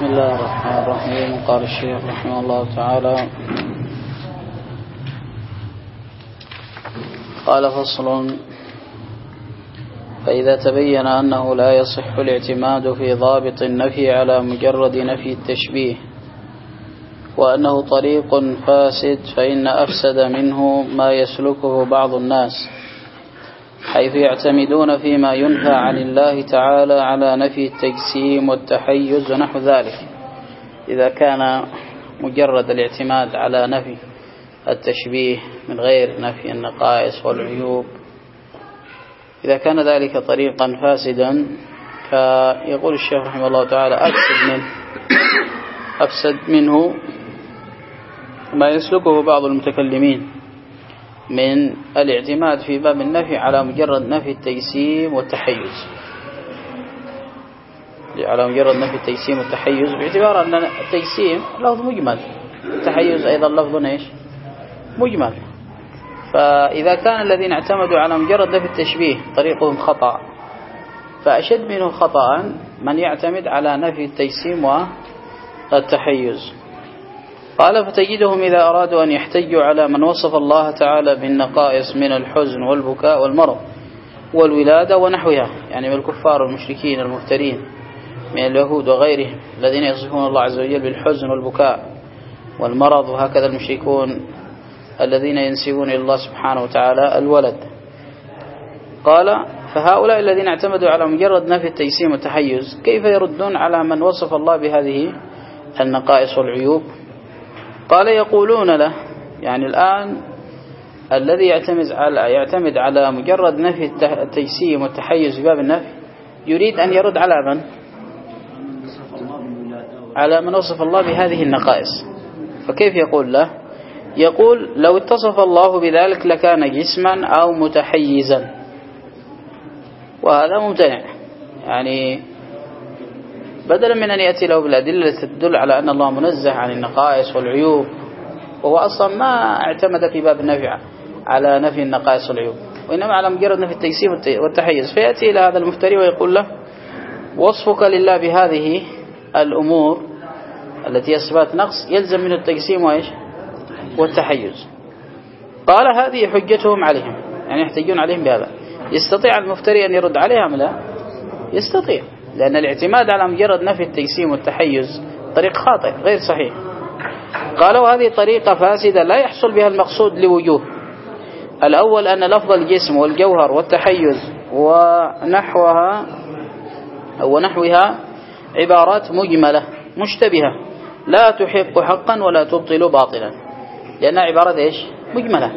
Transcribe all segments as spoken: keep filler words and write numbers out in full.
بسم الله الرحمن الرحيم. قال الشيخ رحمه الله تعالى: قال فصل: فإذا تبين أنه لا يصح الاعتماد في ضابط النفي على مجرد نفي التشبيه، وأنه طريق فاسد، فإن أفسد منه ما يسلكه بعض الناس، حيث يعتمدون فيما ينهى عن الله تعالى على نفي التجسيم والتحيز ونحو ذلك. إذا كان مجرد الاعتماد على نفي التشبيه من غير نفي النقائص والعيوب، إذا كان ذلك طريقا فاسدا، فيقول الشيخ رحمه الله تعالى: أفسد منه أفسد منه ما يسلكه بعض المتكلمين من الاعتماد في باب النفي على مجرد نفي التجسيم والتحيز على مجرد نفي التجسيم والتحيز باعتبار أن التجسيم لفظ مجمل، التحيز أيضا لفظ إيش؟ مجمل. فإذا كان الذين اعتمدوا على مجرد نفي التشبيه طريقهم خطأ، فأشد منه خطأ من يعتمد على نفي التجسيم والتحيز. قال: فتجدهم إذا أرادوا أن يحتجوا على من وصف الله تعالى بالنقائص من الحزن والبكاء والمرض والولادة ونحوها، يعني من الكفار والمشركين المفترين من اليهود وغيرهم الذين يصفون الله عز وجل بالحزن والبكاء والمرض، وهكذا المشركون الذين ينسبون إلى الله سبحانه وتعالى الولد. قال: فهؤلاء الذين اعتمدوا على مجرد نفي التجسيم والتحيز كيف يردون على من وصف الله بهذه النقائص والعيوب؟ قال: يقولون له، يعني الآن الذي يعتمد على يعتمد على مجرد نفي التجسيم والتحيز في باب النفي يريد أن يرد على من؟ على من وصف الله بهذه النقائص. فكيف يقول له؟ يقول: لو اتصف الله بذلك لكان جسما أو متحيزا، وهذا ممتنع. يعني بدلا من أن يأتي له بالأدلة التي تدل على أن الله منزه عن النقائص والعيوب، وهو أصلا ما اعتمد في باب النفي على نفي النقائص والعيوب، وإنما على مجرد نفي التجسيم والتحيز، فيأتي إلى هذا المفتري ويقول له: وصفك لله بهذه الأمور التي أثبات نقص يلزم من التجسيم وإيش؟ والتحيز. قال: هذه حجتهم عليهم، يعني يحتجون عليهم بهذا. يستطيع المفتري أن يرد عليهم؟ لا يستطيع، لأن الاعتماد على مجرد نفي التجسيم والتحيز طريق خاطئ غير صحيح. قال: وهذه طريقة فاسدة لا يحصل بها المقصود لوجوه: الأول أن لفظ الجسم والجوهر والتحيز ونحوها ونحوها عبارات مجملة مشتبهة لا تحق حقا ولا تبطل باطلا، لأنها عبارة إيش؟ مجملة.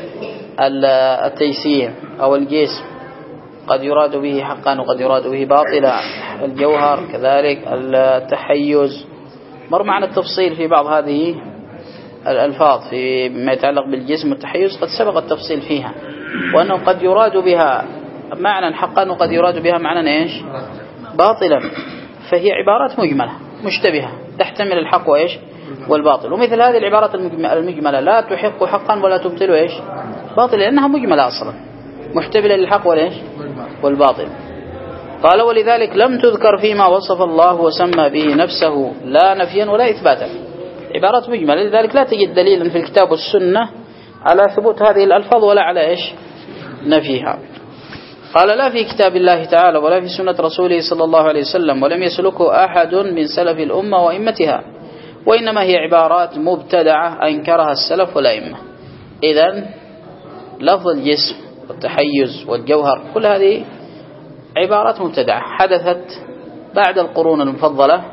التجسيم أو الجسم قد يراد به حقا وقد يراد به باطلا، الجوهر كذلك، التحيز. مر معنا التفصيل في بعض هذه الألفاظ فيما يتعلق بالجسم والتحيز، قد سبق التفصيل فيها، وأنه قد يراد بها معنى حقا وقد يراد بها معنى إيش؟ باطلا. فهي عبارات مجملة مشتبهة تحتمل الحق وإيش؟ والباطل. ومثل هذه العبارات المجملة لا تحق حقا ولا تبطل إيش؟ باطل، لأنها مجملة أصلا محتملة للحق والإيش؟ والباطل. قال: ولذلك لم تذكر فيما وصف الله وسمى به نفسه لا نفيا ولا إثباتا. عبارات مجملة، لذلك لا تجد دليلا في الكتاب والسنة على ثبوت هذه الألفاظ ولا على إيش؟ نفيها. قال: لا في كتاب الله تعالى ولا في سنة رسوله صلى الله عليه وسلم، ولم يسلكه أحد من سلف الأمة وإمتها، وإنما هي عبارات مبتدعة أنكرها السلف والأئمة. إذن لفظ الجسم والتحيز والجوهر كل هذه عبارات مبتدعة حدثت بعد القرون المفضلة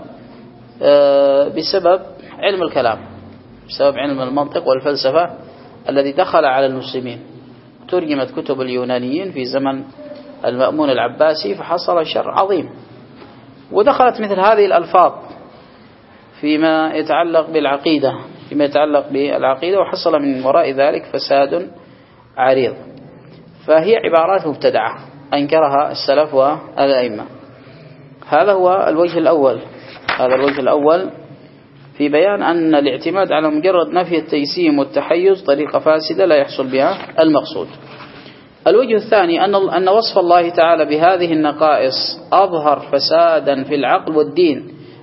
بسبب علم الكلام، بسبب علم المنطق والفلسفة الذي دخل على المسلمين. ترجمت كتب اليونانيين في زمن المأمون العباسي فحصل شر عظيم، ودخلت مثل هذه الألفاظ فيما يتعلق بالعقيدة فيما يتعلق بالعقيدة وحصل من وراء ذلك فساد عريض. فهي عبارات مبتدعة أنكرها السلف والأئمة. هذا هو الوجه الأول هذا الوجه الأول في بيان أن الاعتماد على مجرد نفي التجسيم والتحيز طريقة فاسدة لا يحصل بها المقصود. الوجه الثاني أن أن وصف الله تعالى بهذه النقائص أظهر فسادا في العقل والدين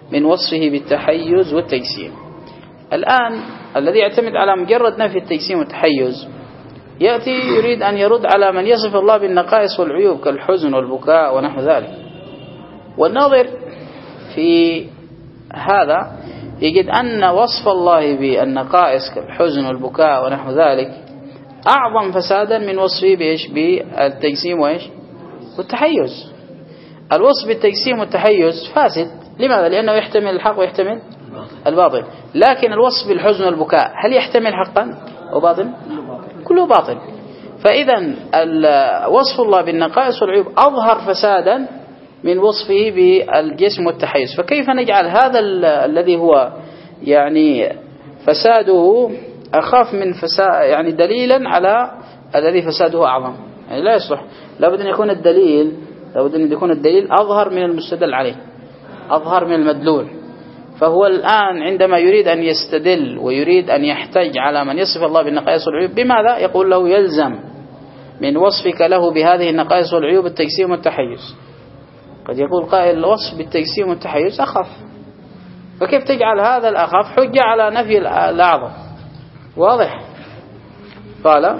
من وصفه بالتحيز والتجسيم. الآن الذي يعتمد على مجرد نفي التجسيم والتحيز يأتي يريد أن يرد على من يصف الله بالنقائص والعيوب كالحزن والبكاء ونحو ذلك. والناظر في هذا يجد أن وصف الله بالنقائص كالحزن والبكاء ونحو ذلك أعظم فسادا من وصفه بإيش؟ بالتجسيم وإيش؟ والتحيز. الوصف بالتجسيم والتحيز فاسد. لماذا؟ لأنه يحتمل الحق ويحتمل الباطل. لكن الوصف بالحزن والبكاء هل يحتمل حقا وباطل؟ كله باطل. فإذا وصف الله بالنقائص والعيوب أظهر فسادا من وصفه بالجسم والتحيز. فكيف نجعل هذا الذي هو يعني فساده أخاف من فساد يعني دليلا على الذي فساده أعظم؟ يعني لا يصلح. لابد أن يكون الدليل لابد أن يكون الدليل أظهر من المستدل عليه، أظهر من المدلول. فهو الآن عندما يريد أن يستدل ويريد أن يحتج على من يصف الله بالنقائص والعيوب بماذا؟ يقول له يلزم من وصفك له بهذه النقائص والعيوب التجسيم والتحيز. قد يقول قائل الوصف بالتجسيم والتحيز أخف، فكيف تجعل هذا الأخف حجة على نفي الأعظم؟ واضح؟ قال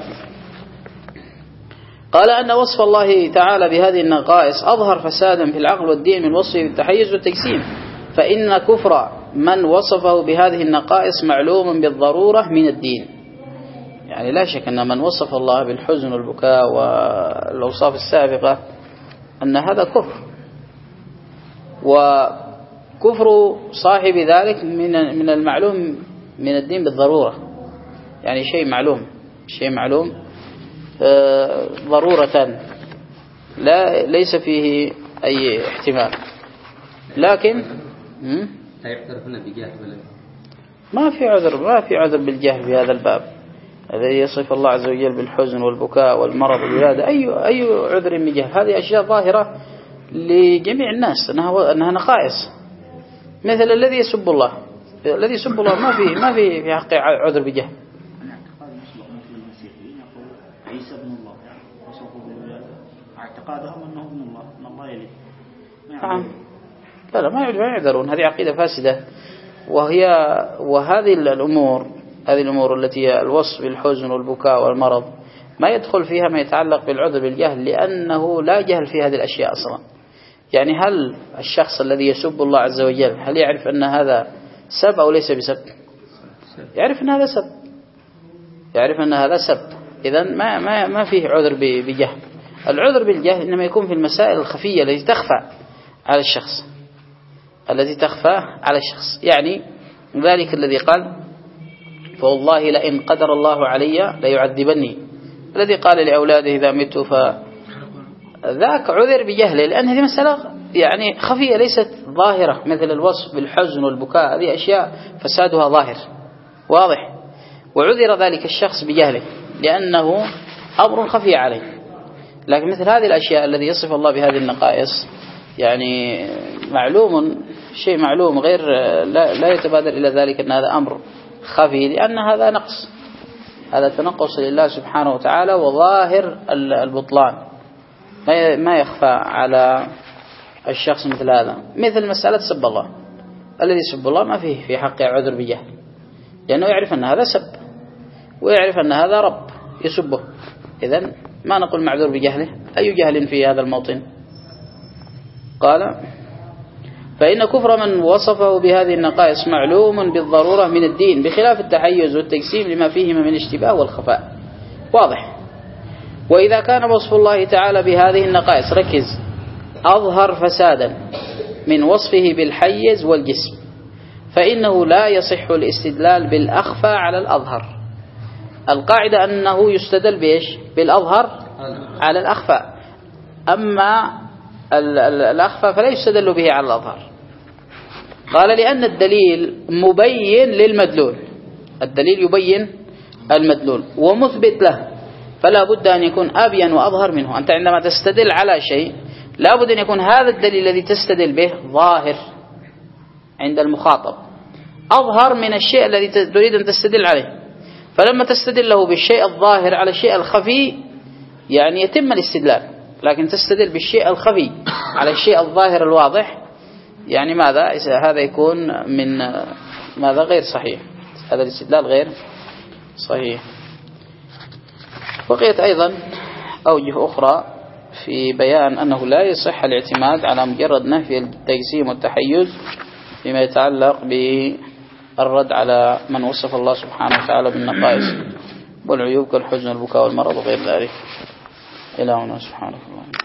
قال أن وصف الله تعالى بهذه النقائص أظهر فسادا في العقل والدين من وصفه بالتحيز والتجسيم، فإن كفر من وصفه بهذه النقائص معلوم بالضرورة من الدين. يعني لا شك أن من وصف الله بالحزن والبكاء والأوصاف السابقة أن هذا كفر، وكفر صاحب ذلك من من المعلوم من الدين بالضرورة. يعني شيء معلوم شيء معلوم ضرورة لا ليس فيه أي احتمال. لكن لا يعترفون بجهل ولا ما في عذر ما في عذر بالجهل في هذا الباب الذي يصف الله عز وجل بالحزن والبكاء والمرض والولادة. أي أي عذر بجهل؟ هذه أشياء ظاهرة لجميع الناس أنها أنها نقائص. مثل الذي يسب الله الذي يسب الله ما في ما في في حقه عذر بجهل. عيسى ابن الله اعتقادهم أنه ابن الله أن الله يلد. نعم لا لا ما يعذرون. هذه عقيدة فاسدة. وهي وهذه الأمور هذه الأمور التي هي الوصف بالحزن والبكاء والمرض ما يدخل فيها ما يتعلق بالعذر بالجهل، لأنه لا جهل في هذه الأشياء أصلا. يعني هل الشخص الذي يسب الله عز وجل هل يعرف أن هذا سب أو ليس بسب؟ يعرف أن هذا سب يعرف أن هذا سب. إذن ما ما ما فيه عذر بجهل. العذر بالجهل إنما يكون في المسائل الخفية التي تخفى على الشخص التي تخفى على الشخص. يعني ذلك الذي قال فوالله لئن قدر الله علي ليعذبني، الذي قال لأولاده إذا مت فذاك عذر بجهله، لأن هذه مسألة يعني خفية ليست ظاهرة مثل الوصف بالحزن والبكاء. هذه أشياء فسادها ظاهر واضح، وعذر ذلك الشخص بجهله لأنه أمر خفي عليه. لكن مثل هذه الأشياء الذي يصف الله بهذه النقائص يعني معلوم شيء معلوم غير لا, لا يتبادر إلى ذلك أن هذا أمر خفي، لأن هذا نقص هذا تنقص لله سبحانه وتعالى وظاهر البطلان ما يخفى على الشخص مثل هذا. مثل مسألة سب الله، الذي سب الله ما فيه في حقه عذر بجهل، لأنه يعرف أن هذا سب ويعرف أن هذا رب يسبه. إذن ما نقول معذور بجهله. أي جهل في هذا الموطن؟ قال فإن كفر من وصفه بهذه النقائص معلوم بالضرورة من الدين، بخلاف التحيز والتجسيم لما فيهما من الاشتباه والخفاء. واضح. وإذا كان وصف الله تعالى بهذه النقائص ركز أظهر فسادا من وصفه بالحيز والجسم، فإنه لا يصح الاستدلال بالأخفى على الأظهر. القاعدة أنه يستدل بإيش؟ بالأظهر على الأخفى، أما الأخفى فلا يستدل به على الأظهر. قال لأن الدليل مبين للمدلول، الدليل يبين المدلول ومثبت له، فلا بد أن يكون أبين وأظهر منه. أنت عندما تستدل على شيء لا بد أن يكون هذا الدليل الذي تستدل به ظاهر عند المخاطب، أظهر من الشيء الذي تريد أن تستدل عليه. فلما تستدل له بالشيء الظاهر على الشيء الخفي يعني يتم الاستدلال، لكن تستدل بالشيء الخفي على الشيء الظاهر الواضح يعني ماذا هذا يكون من ماذا غير صحيح، هذا الاستدلال غير صحيح. بقيت أيضا أوجه أخرى في بيان أنه لا يصح الاعتماد على مجرد نفي التجسيم والتحيز فيما يتعلق بالرد على من وصف الله سبحانه وتعالى بالنقائص والعيوب كالحزن والبكاء والمرض وغير ذلك. إلهنا سبحانه وتعالى.